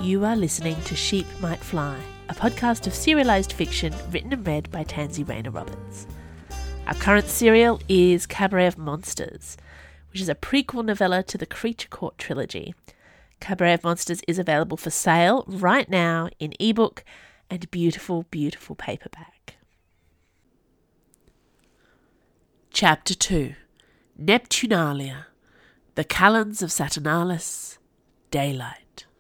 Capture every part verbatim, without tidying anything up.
You are listening to Sheep Might Fly, a podcast of serialised fiction written and read by Tansy Rayner Roberts. Our current serial is Cabaret of Monsters, which is a prequel novella to the Creature Court trilogy. Cabaret of Monsters is available for sale right now in ebook and beautiful, beautiful paperback. Chapter two. Neptunalia, The Calends of Saturnalis, Daylight.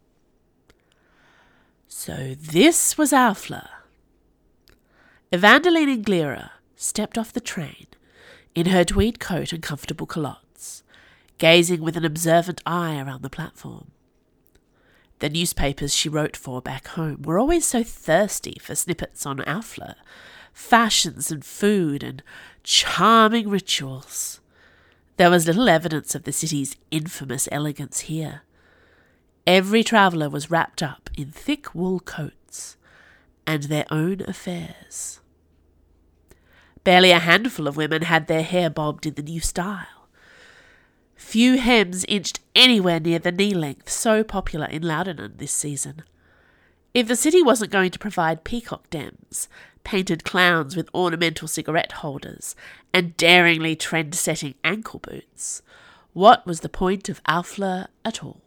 So this was Alfla. Evangeline Inglera stepped off the train in her tweed coat and comfortable culottes, gazing with an observant eye around the platform. The newspapers she wrote for back home were always so thirsty for snippets on Alfla, fashions and food and charming rituals. There was little evidence of the city's infamous elegance here. Every traveller was wrapped up in thick wool coats and their own affairs. Barely a handful of women had their hair bobbed in the new style. Few hems inched anywhere near the knee length so popular in Loudoun this season. If the city wasn't going to provide peacock dems, painted clowns with ornamental cigarette holders, and daringly trend-setting ankle boots, what was the point of Alfla at all?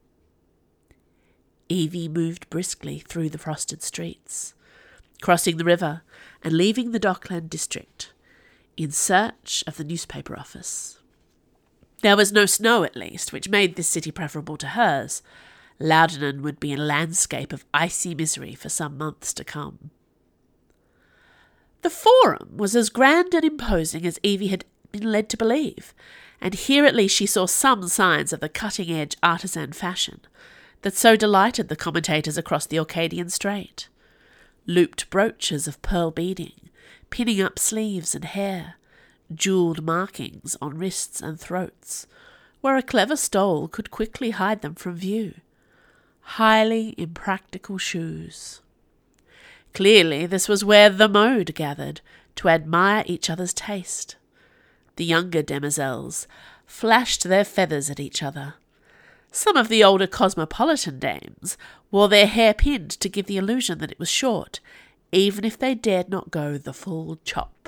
Evie moved briskly through the frosted streets, crossing the river and leaving the Dockland district, in search of the newspaper office. There was no snow, at least, which made this city preferable to hers. Loudoun would be a landscape of icy misery for some months to come. The Forum was as grand and imposing as Evie had been led to believe, and here at least she saw some signs of the cutting-edge artisan fashion that so delighted the commentators across the Orcadian Strait. Looped brooches of pearl beading, pinning up sleeves and hair, jewelled markings on wrists and throats, where a clever stole could quickly hide them from view. Highly impractical shoes. Clearly this was where the mode gathered to admire each other's taste. The younger demoiselles flashed their feathers at each other. Some of the older cosmopolitan dames wore their hair pinned to give the illusion that it was short, even if they dared not go the full chop.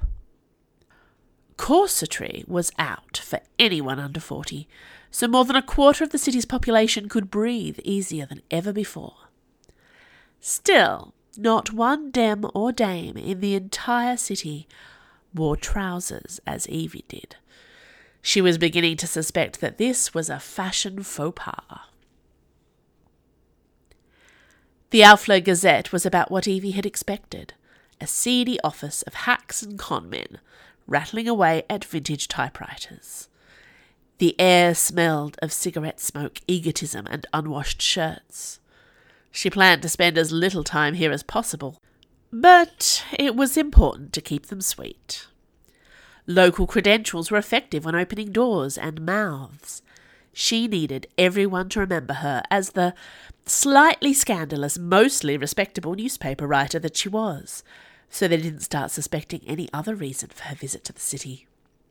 Corsetry was out for anyone under forty, so more than a quarter of the city's population could breathe easier than ever before. Still, not one dem or dame in the entire city wore trousers as Evie did. She was beginning to suspect that this was a fashion faux pas. The Alfla Gazette was about what Evie had expected, a seedy office of hacks and conmen, rattling away at vintage typewriters. The air smelled of cigarette smoke, egotism, and unwashed shirts. She planned to spend as little time here as possible, but it was important to keep them sweet. Local credentials were effective when opening doors and mouths. She needed everyone to remember her as the slightly scandalous, mostly respectable newspaper writer that she was, so they didn't start suspecting any other reason for her visit to the city.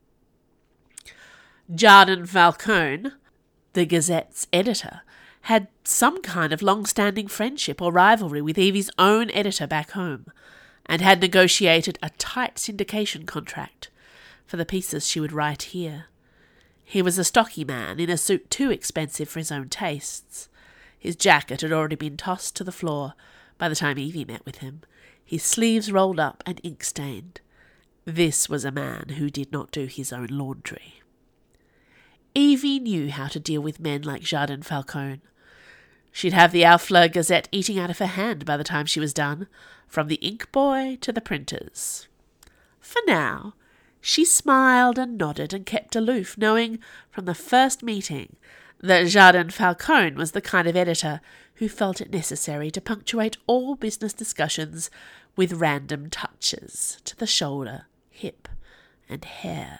Jardin Falcone, the Gazette's editor, had some kind of long-standing friendship or rivalry with Evie's own editor back home, and had negotiated a tight syndication contract for the pieces she would write here. He was a stocky man in a suit too expensive for his own tastes. His jacket had already been tossed to the floor by the time Evie met with him, his sleeves rolled up and ink-stained. This was a man who did not do his own laundry. Evie knew how to deal with men like Jardin Falcone. She'd have the Alfla Gazette eating out of her hand by the time she was done, from the ink boy to the printers. For now, she smiled and nodded and kept aloof, knowing from the first meeting that Jardin Falcone was the kind of editor who felt it necessary to punctuate all business discussions with random touches to the shoulder, hip, and hair.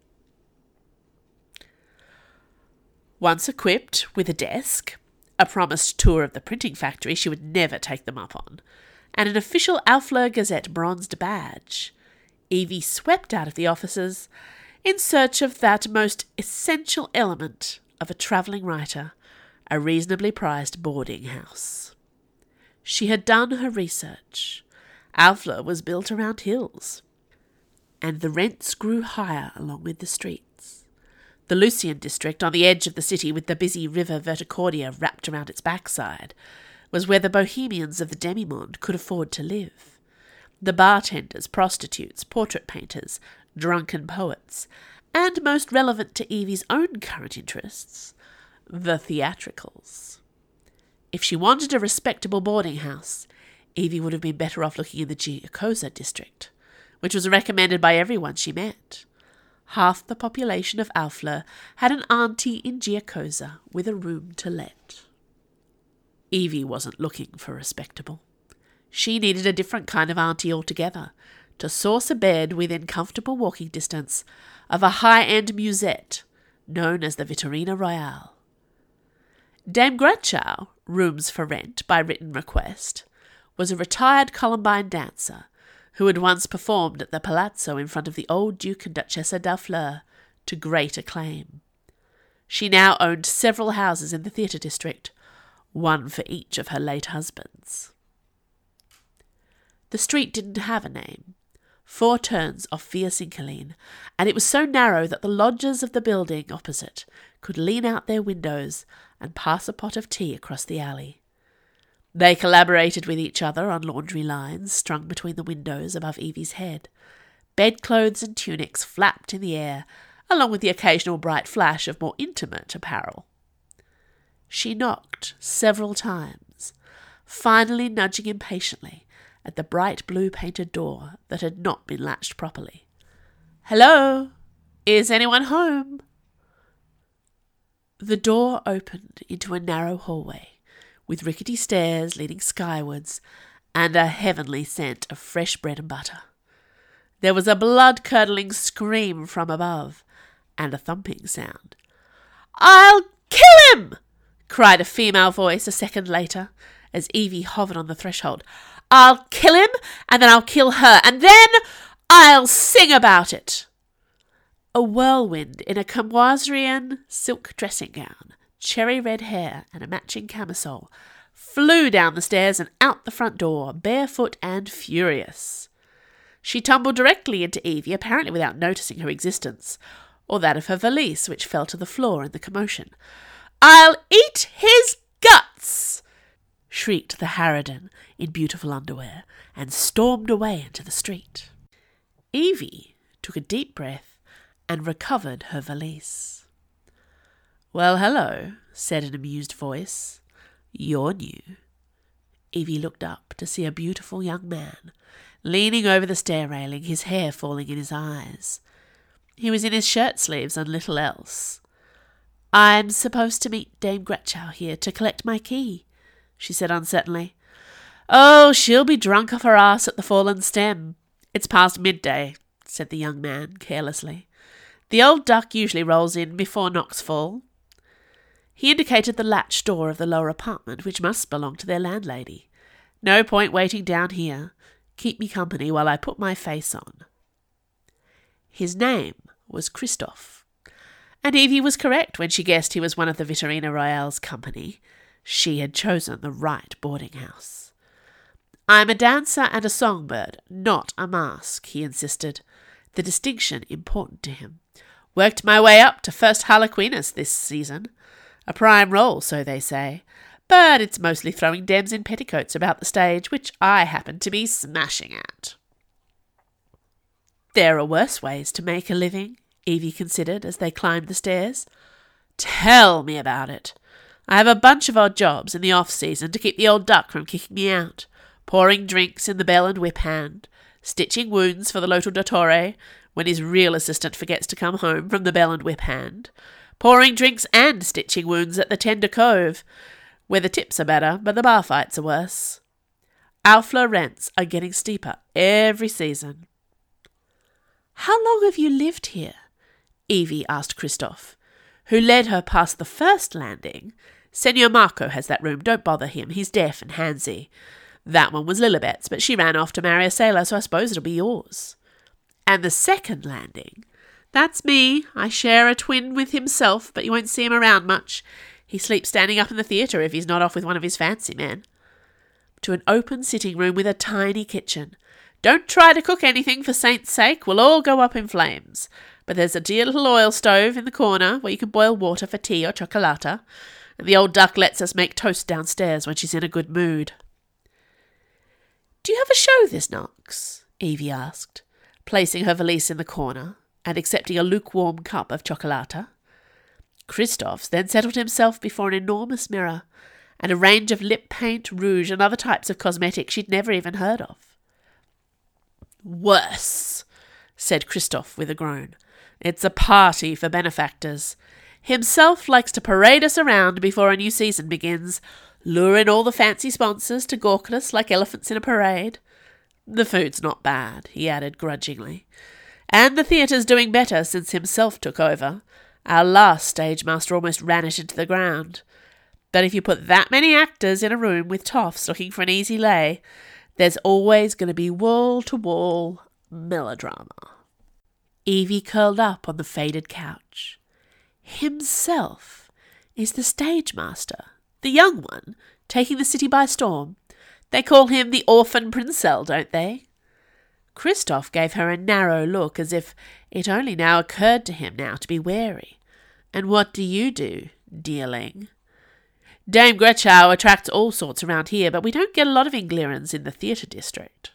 Once equipped with a desk, a promised tour of the printing factory she would never take them up on, and an official Alfla Gazette bronzed badge, Evie swept out of the offices in search of that most essential element of a travelling writer, a reasonably priced boarding house. She had done her research. Alfla was built around hills, and the rents grew higher along with the streets. The Lucian district, on the edge of the city with the busy river Verticordia wrapped around its backside, was where the bohemians of the demimonde could afford to live. The bartenders, prostitutes, portrait painters, drunken poets, and most relevant to Evie's own current interests, the theatricals. If she wanted a respectable boarding house, Evie would have been better off looking in the Giacosa district, which was recommended by everyone she met. Half the population of Alfla had an auntie in Giacosa with a room to let. Evie wasn't looking for respectable. She needed a different kind of auntie altogether, to source a bed within comfortable walking distance of a high-end musette known as the Vittorina Royale. Dame Gratchow, rooms for rent by written request, was a retired Columbine dancer who had once performed at the Palazzo in front of the old Duke and Duchessa d'Alfleur to great acclaim. She now owned several houses in the theatre district, one for each of her late husbands. The street didn't have a name. Four turns off Via Cinqueline, and it was so narrow that the lodgers of the building opposite could lean out their windows and pass a pot of tea across the alley. They collaborated with each other on laundry lines strung between the windows above Evie's head. Bedclothes and tunics flapped in the air, along with the occasional bright flash of more intimate apparel. She knocked several times, finally nudging impatiently at the bright blue-painted door that had not been latched properly. "Hello? Is anyone home?" The door opened into a narrow hallway, with rickety stairs leading skywards, and a heavenly scent of fresh bread and butter. There was a blood-curdling scream from above, and a thumping sound. "I'll kill him!" cried a female voice a second later, as Evie hovered on the threshold. "I'll kill him, and then I'll kill her, and then I'll sing about it!" A whirlwind in a Camoiserian silk dressing gown, cherry-red hair, and a matching camisole flew down the stairs and out the front door, barefoot and furious. She tumbled directly into Evie, apparently without noticing her existence, or that of her valise, which fell to the floor in the commotion. "I'll eat his guts!" shrieked the harridan in beautiful underwear, and stormed away into the street. Evie took a deep breath and recovered her valise. "Well, hello," said an amused voice. "You're new." Evie looked up to see a beautiful young man, leaning over the stair railing, his hair falling in his eyes. He was in his shirt-sleeves and little else. "I'm supposed to meet Dame Gratchow here to collect my key," she said uncertainly. "Oh, she'll be drunk off her ass at the Fallen Stem. It's past midday," said the young man carelessly. "The old duck usually rolls in before knocks fall." He indicated the latch door of the lower apartment, which must belong to their landlady. "No point waiting down here. Keep me company while I put my face on." His name was Christophe, and Evie was correct when she guessed he was one of the Vittorina Royale's company. She had chosen the right boarding house. "I'm a dancer and a songbird, not a mask," he insisted, the distinction important to him. "Worked my way up to first harlequiness this season. A prime role, so they say, but it's mostly throwing dems in petticoats about the stage, which I happen to be smashing at." "There are worse ways to make a living," Evie considered as they climbed the stairs. "Tell me about it. I have a bunch of odd jobs in the off-season to keep the old duck from kicking me out. Pouring drinks in the bell and whip hand, stitching wounds for the Loto Dottore when his real assistant forgets to come home from the bell and whip hand, pouring drinks and stitching wounds at the Tender Cove, where the tips are better but the bar fights are worse. Alfla rents are getting steeper every season." "How long have you lived here?" Evie asked Christophe, who led her past the first landing. "Senor Marco has that room, don't bother him, he's deaf and handsy. That one was Lilibet's, but she ran off to marry a sailor, so I suppose it'll be yours. And the second landing, that's me. I share a twin with himself, but you won't see him around much. He sleeps standing up in the theatre if he's not off with one of his fancy men." to an open sitting room with a tiny kitchen. Don't try to cook anything for Saint's sake, we'll all go up in flames. But there's a dear little oil stove in the corner where you can boil water for tea or chocolata, and the old duck lets us make toast downstairs when she's in a good mood. Do you have a show this Knox? Evie asked, placing her valise in the corner and accepting a lukewarm cup of chocolata. Christophe then settled himself before an enormous mirror and a range of lip paint, rouge and other types of cosmetics she'd never even heard of. Worse, said Christophe with a groan. It's a party for benefactors. Himself likes to parade us around before a new season begins, lure in all the fancy sponsors to gawk at us like elephants in a parade. The food's not bad, he added grudgingly. And the theatre's doing better since himself took over. Our last stage master almost ran it into the ground. But if you put that many actors in a room with toffs looking for an easy lay, there's always going to be wall-to-wall melodrama. Evie curled up on the faded couch. Himself is the stage master, the young one, taking the city by storm. They call him the Orphan Princell, don't they? Christophe gave her a narrow look, as if it only now occurred to him now to be wary. And what do you do, dearling? Dame Gretschau attracts all sorts around here, but we don't get a lot of Inglirans in the theatre district.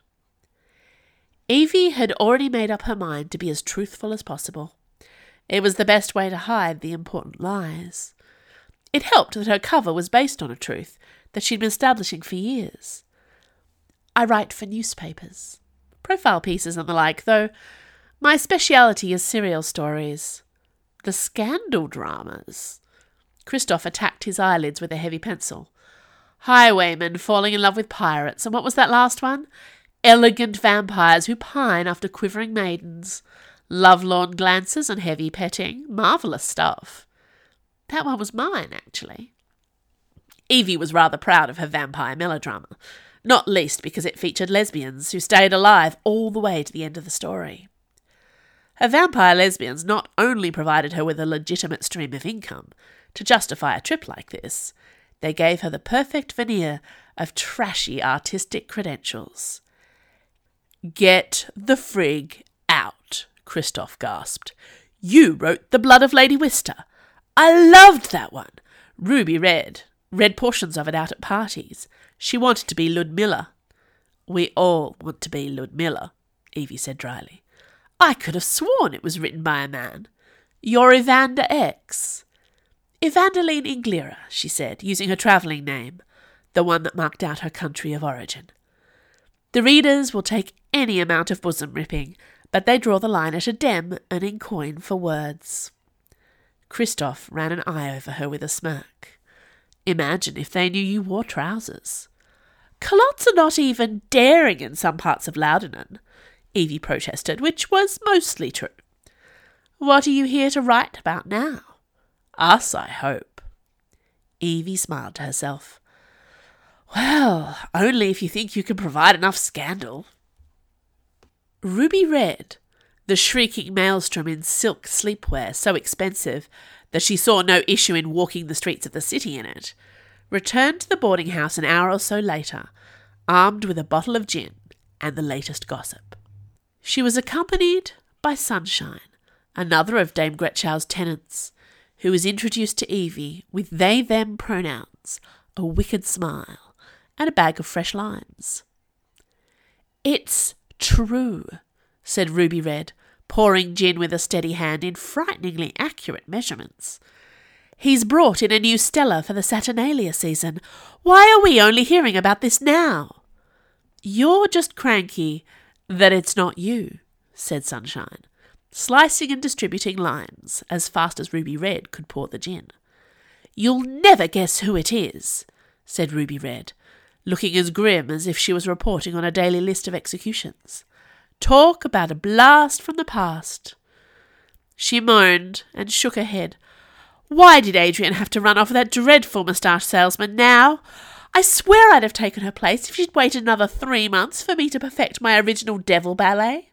Evie had already made up her mind to be as truthful as possible. It was the best way to hide the important lies. It helped that her cover was based on a truth that she'd been establishing for years. I write for newspapers, profile pieces and the like, though my speciality is serial stories. The scandal dramas. Christophe attacked his eyelids with a heavy pencil. Highwaymen falling in love with pirates, and what was that last one? Elegant vampires who pine after quivering maidens. Lovelorn glances and heavy petting. Marvellous stuff. That one was mine, actually. Evie was rather proud of her vampire melodrama, not least because it featured lesbians who stayed alive all the way to the end of the story. Her vampire lesbians not only provided her with a legitimate stream of income to justify a trip like this, they gave her the perfect veneer of trashy artistic credentials. Get the frig out, Christophe gasped. You wrote The Blood of Lady Wister. I loved that one. Ruby read, read portions of it out at parties. She wanted to be Ludmilla. We all want to be Ludmilla, Evie said dryly. I could have sworn it was written by a man. You're Evander X. Evangeline Inglira, she said, using her travelling name, the one that marked out her country of origin. The readers will take any amount of bosom ripping, but they draw the line at a dem earning coin for words. Christophe ran an eye over her with a smirk. Imagine if they knew you wore trousers. Culottes are not even daring in some parts of Loudoun, Evie protested, which was mostly true. What are you here to write about now? Us, I hope. Evie smiled to herself. Well, only if you think you can provide enough scandal. Ruby Red, the shrieking maelstrom in silk sleepwear so expensive that she saw no issue in walking the streets of the city in it, returned to the boarding house an hour or so later, armed with a bottle of gin and the latest gossip. She was accompanied by Sunshine, another of Dame Gretschau's tenants, who was introduced to Evie with they-them pronouns, a wicked smile, and a bag of fresh limes. It's true, said Ruby Red, pouring gin with a steady hand in frighteningly accurate measurements. He's brought in a new Stella for the Saturnalia season. Why are we only hearing about this now? You're just cranky that it's not you, said Sunshine, slicing and distributing limes as fast as Ruby Red could pour the gin. You'll never guess who it is, said Ruby Red, looking as grim as if she was reporting on a daily list of executions. Talk about a blast from the past. She moaned and shook her head. Why did Adrian have to run off with that dreadful moustache salesman now? I swear I'd have taken her place if she'd waited another three months for me to perfect my original devil ballet.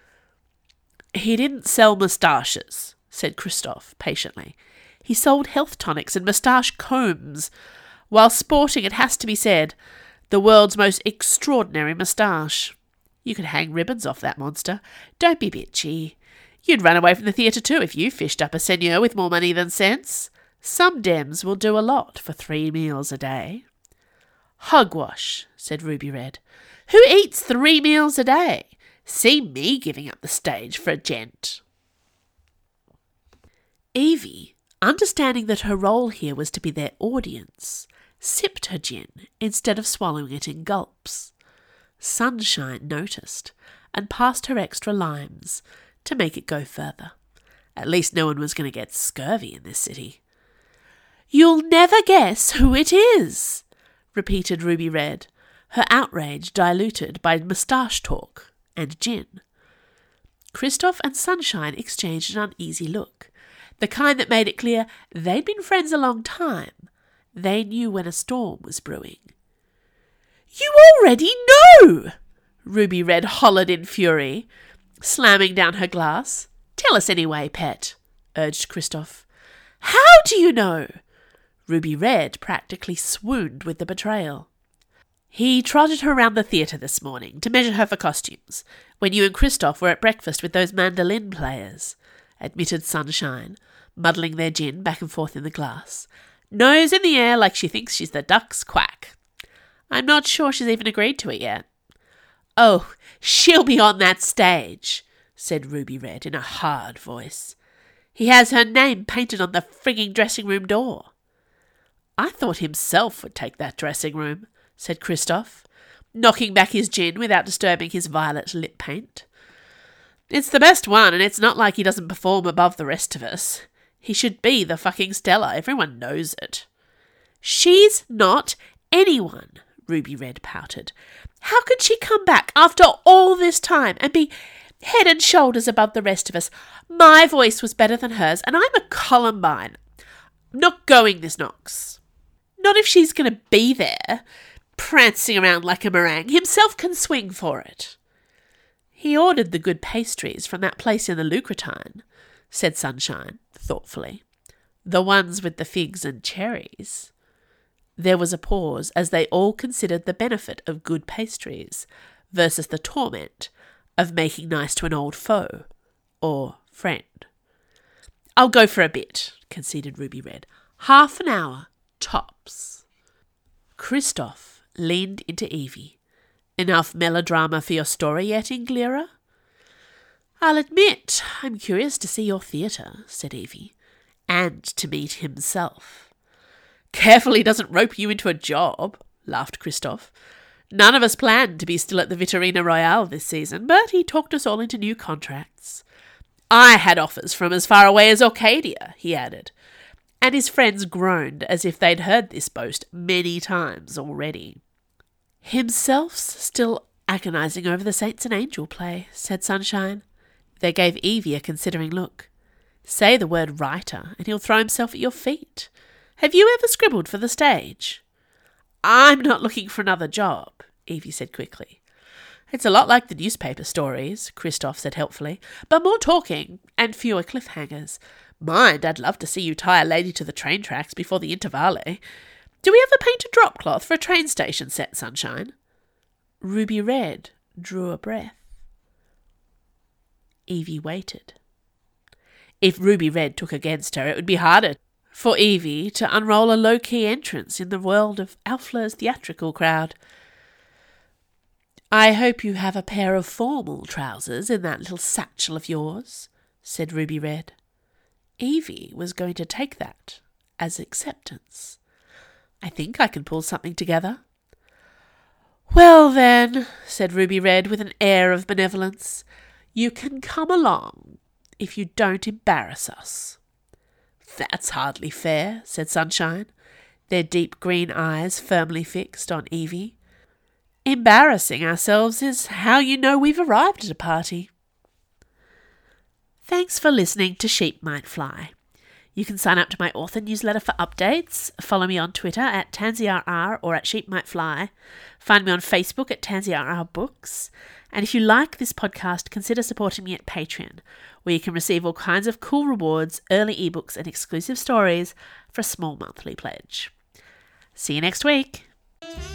He didn't sell moustaches, said Christophe patiently. He sold health tonics and moustache combs. While sporting, it has to be said, The world's most extraordinary moustache. You could hang ribbons off that monster. Don't be bitchy. You'd run away from the theatre too if you fished up a seigneur with more money than sense. Some Dems will do a lot for three meals a day. Hogwash, said Ruby Red. Who eats three meals a day? See me giving up the stage for a gent. Evie, understanding that her role here was to be their audience, sipped her gin instead of swallowing it in gulps. Sunshine noticed and passed her extra limes to make it go further. At least no one was going to get scurvy in this city. You'll never guess who it is, repeated Ruby Red, her outrage diluted by moustache talk and gin. Kristoff and Sunshine exchanged an uneasy look, the kind that made it clear they'd been friends a long time. They knew when a storm was brewing. You already know! Ruby Red hollered in fury, slamming down her glass. Tell us anyway, pet, urged Kristoff. How do you know? Ruby Red practically swooned with the betrayal. He trotted her around the theatre this morning to measure her for costumes, when you and Kristoff were at breakfast with those mandolin players, admitted Sunshine, muddling their gin back and forth in the glass. Nose in the air like she thinks she's the duck's quack. I'm not sure she's even agreed to it yet. Oh, she'll be on that stage, said Ruby Red in a hard voice. He has her name painted on the frigging dressing room door. I thought himself would take that dressing room, said Kristoff, knocking back his gin without disturbing his violet lip paint. It's the best one, and it's not like he doesn't perform above the rest of us. He should be the fucking Stella. Everyone knows it. She's not anyone, Ruby Red pouted. How could she come back after all this time and be head and shoulders above the rest of us? My voice was better than hers, and I'm a Columbine. I'm not going this Knox. Not if she's going to be there, prancing around like a meringue. Himself can swing for it. He ordered the good pastries from that place in the Lucretine, said Sunshine, thoughtfully. The ones with the figs and cherries. There was a pause as they all considered the benefit of good pastries versus the torment of making nice to an old foe or friend. I'll go for a bit, conceded Ruby Red. Half an hour, tops. Kristoff leaned into Evie. Enough melodrama for your story yet, Inglera? I'll admit I'm curious to see your theatre, said Evie, and to meet himself. Careful he doesn't rope you into a job, laughed Kristoff. None of us planned to be still at the Vitorina Royale this season, but he talked us all into new contracts. I had offers from as far away as Arcadia, he added, and his friends groaned as if they'd heard this boast many times already. Himself's still agonising over the Saints and Angel play, said Sunshine. They gave Evie a considering look. Say the word writer, and he'll throw himself at your feet. Have you ever scribbled for the stage? I'm not looking for another job, Evie said quickly. It's a lot like the newspaper stories, Kristoff said helpfully, but more talking and fewer cliffhangers. Mind, I'd love to see you tie a lady to the train tracks before the intervale. Do we ever paint a drop cloth for a train station set, Sunshine? Ruby Red drew a breath. Evie waited. If Ruby Red took against her, it would be harder for Evie to unroll a low-key entrance in the world of Alfla's theatrical crowd. I hope you have a pair of formal trousers in that little satchel of yours, said Ruby Red. Evie was going to take that as acceptance. I think I can pull something together. Well then, said Ruby Red with an air of benevolence, you can come along if you don't embarrass us. That's hardly fair, said Sunshine, their deep green eyes firmly fixed on Evie. Embarrassing ourselves is how you know we've arrived at a party. Thanks for listening to Sheep Might Fly. You can sign up to my author newsletter for updates. Follow me on Twitter at TansyRR or at Sheep Might Fly. Find me on Facebook at TansyRR Books. And if you like this podcast, consider supporting me at Patreon, where you can receive all kinds of cool rewards, early ebooks, and exclusive stories for a small monthly pledge. See you next week.